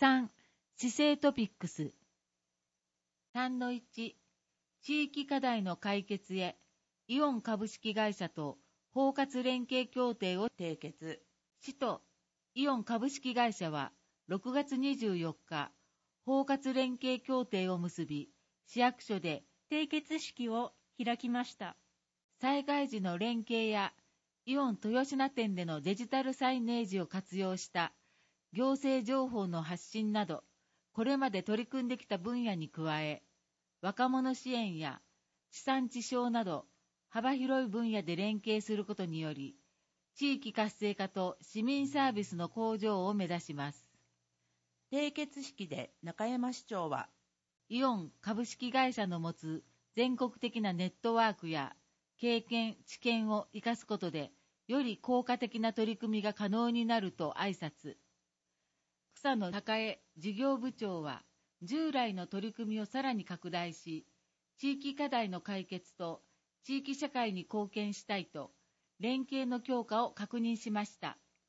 3、市政トピックス。3-1、地域課題の解決へ、イオン株式会社と包括連携協定を締結。市とイオン株式会社は6月24日、包括連携協定を結び、市役所で締結式を開きました。災害時の連携や、イオン豊品店でのデジタルサイネージを活用した行政情報の発信など、これまで取り組んできた分野に加え、若者支援や地産地消など幅広い分野で連携することにより、地域活性化と市民サービスの向上を目指します。 締結式で中山市長は、 イオン株式会社の持つ全国的なネットワークや経験・知見を生かすことで、より効果的な取り組みが可能になると挨拶。草野孝恵事業部長は、従来の取り組みをさらに拡大し、地域課題の解決と地域社会に貢献したいと、連携の強化を確認しました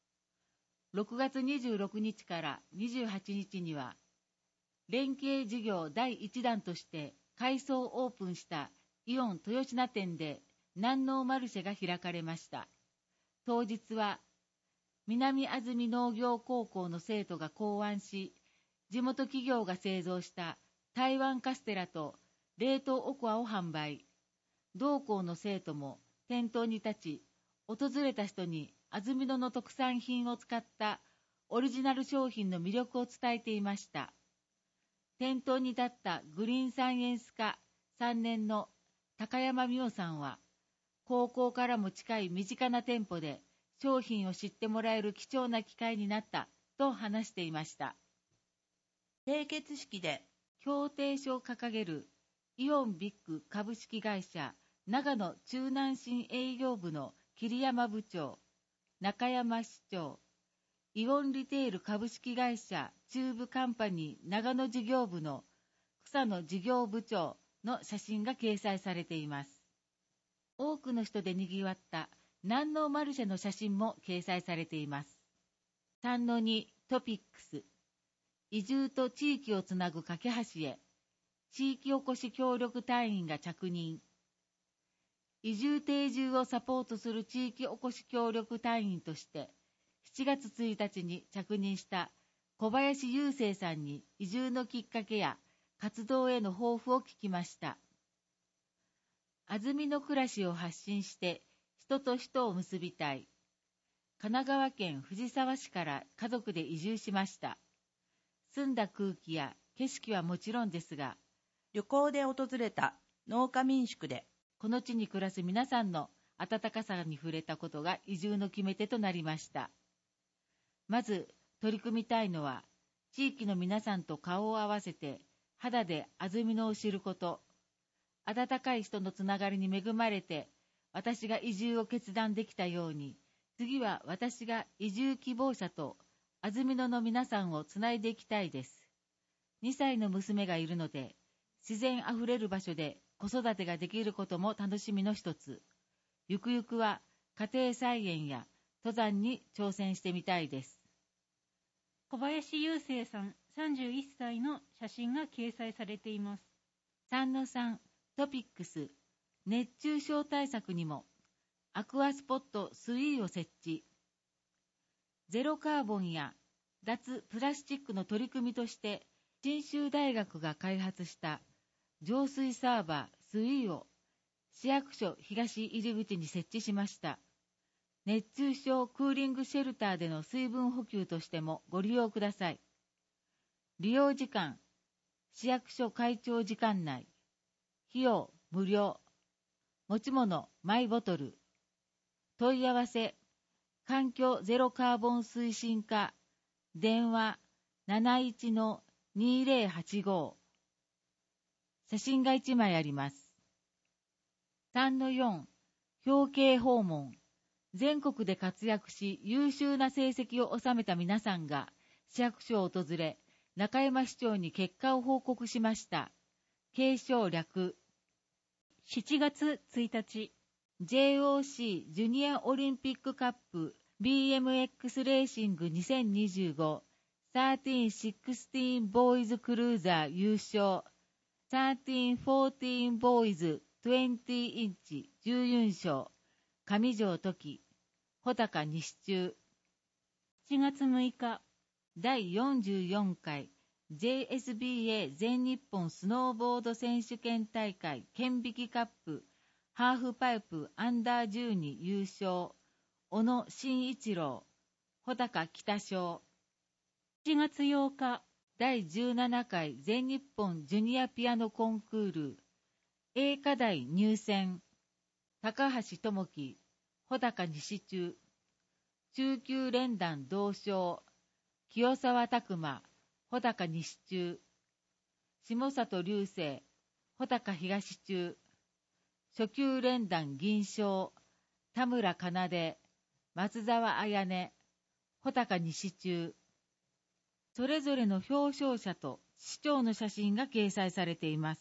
。6月26日から28日には、連携事業第1弾として改装オープンしたイオン豊品店で南農マルシェが開かれました。当日は、南安住農業高校の生徒が考案し、地元企業が製造した台湾カステラと冷凍おこわを販売。同校の生徒も店頭に立ち、訪れた人に安曇野の特産品を使ったオリジナル商品の魅力を伝えていました。店頭に立ったグリーンサイエンス科3年の高山美代さんは、高校からも近い身近な店舗で商品を知ってもらえる貴重な機会になったと話していました。 締結式で協定書を掲げるイオンビッグ株式会社長野中南新営業部の桐山部長、中山市長、イオンリテール株式会社中部カンパニー長野事業部の草野事業部長の写真が掲載されています。多くの人で賑わった南農マルシェの写真も掲載されています。3-2トピックス。移住と地域をつなぐ架け橋へ、地域おこし協力隊員が着任。移住定住をサポートする地域おこし協力隊員として、7月1日に着任した小林雄生さんに移住のきっかけや活動への抱負を聞きました。安曇野暮らしを発信して人と人を結びたい。神奈川県藤沢市から家族で移住しました。澄んだ空気や景色はもちろんですが、 旅行で訪れた農家民宿で、 この地に暮らす皆さんの温かさに触れたことが移住の決め手となりました。まず取り組みたいのは、地域の皆さんと顔を合わせて肌で安曇野を知ること。温かい人のつながりに恵まれて、私が移住を決断できたように、次は私が移住希望者と安曇野の皆さんをつないでいきたいです。2歳の娘がいるので、自然あふれる場所で子育てができることも楽しみの一つ。ゆくゆくは家庭菜園や登山に挑戦してみたいです。 小林雄生さん31歳の写真が掲載されています。 3-3トピックス。熱中症対策にもアクアスポット3を設置。ゼロカーボンや脱プラスチックの取り組みとして、信州大学が開発した浄水サーバー3を市役所東入り口に設置しました。熱中症クーリングシェルターでの水分補給としてもご利用ください。利用時間、市役所開庁時間内。費用無料。持ち物マイボトル。問い合わせ、環境ゼロカーボン推進課、電話 71-2085。写真が1枚あります。3-4表敬訪問。全国で活躍し優秀な成績を収めた皆さんが市役所を訪れ、中山市長に結果を報告しました。継承略。 7月1日、 JOC ジュニアオリンピックカップBMX レーシング2025 1316ボーイズクルーザー優勝、1314ボーイズ20インチ準優勝、上条時、穂高西中。 7月6日、 第44回 JSBA 全日本スノーボード選手権大会県引きカップハーフパイプアンダー12優勝、小野慎一郎、穂高北賞。 7月8日、 第17回全日本ジュニアピアノコンクール A 課題入選、高橋智樹、穂高西中。中級連弾同賞、清沢拓磨、穂高西中。下里流星、穂高東中。初級連弾銀賞、田村奏、松沢彩音、穂高西中。それぞれの表彰者と市長の写真が掲載されています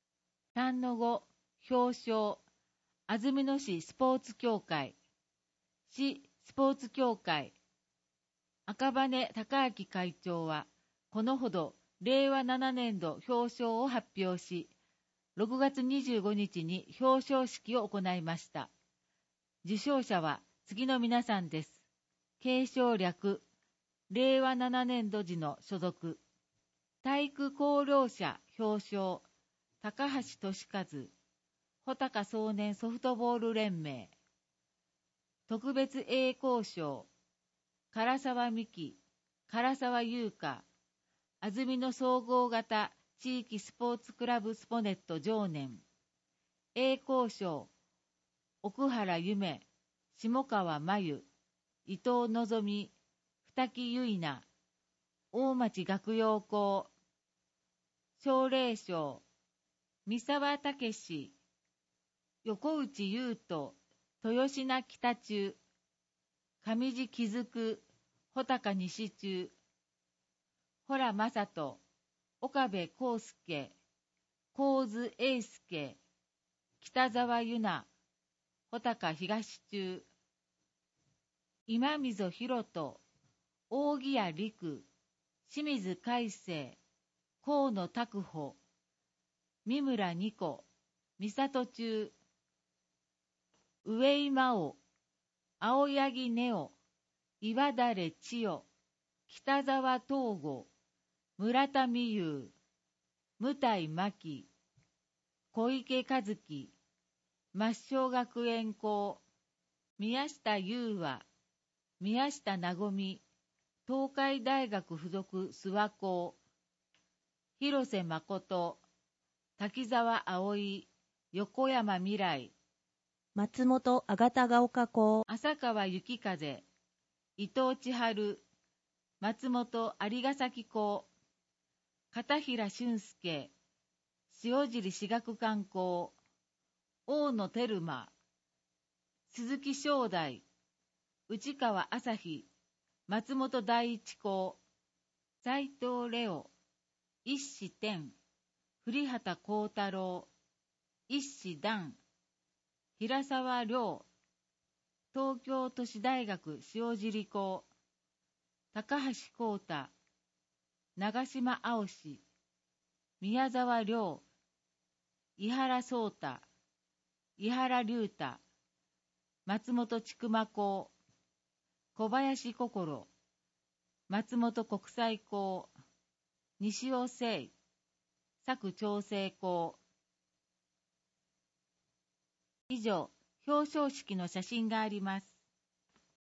。3の5、表彰、安曇野市スポーツ協会、市スポーツ協会、赤羽孝明会長は、このほど令和7年度表彰を発表し、6月25日に表彰式を行いました。受賞者は次の皆さんです。継承略、令和7年度時の所属。体育功労者表彰、高橋俊和、穂高少年ソフトボール連盟。特別栄光賞、唐沢美希、唐沢優香、安曇野総合型地域スポーツクラブスポネット常年。栄光賞、奥原夢、下川真由、伊藤望、二木結菜、大町学陽高。奨励賞、三沢武史、横内優斗、豊品北中。上地気づく、穂高西中。洞正人、岡部康介、神津英介、北沢由那、穂高東中。今溝博人、大木屋陸、清水海生、河野拓穂、三村二子、三郷中。上井真央、青柳ネオ、岩垂千代、北沢東吾、村田美優、向井真紀、小池和樹、抹消学園校。宮下優和、宮下和美、東海大学附属諏訪校。広瀬誠、滝沢葵、横山未来、 松本あがたが丘校。 浅川幸風、伊藤千春、松本有ヶ崎校。片平俊介、塩尻私学館校。大野照馬、鈴木正代、内川朝日、松本第一校。斉藤レオ、一子天、栗畑幸太郎、一子段、平沢亮、東京都市大学塩尻校。高橋光太、長島青志、宮沢亮、井原壮太、井原龍太、松本千曲校。小林心、松本国際校。西尾聖、佐久長聖校。以上、表彰式の写真があります。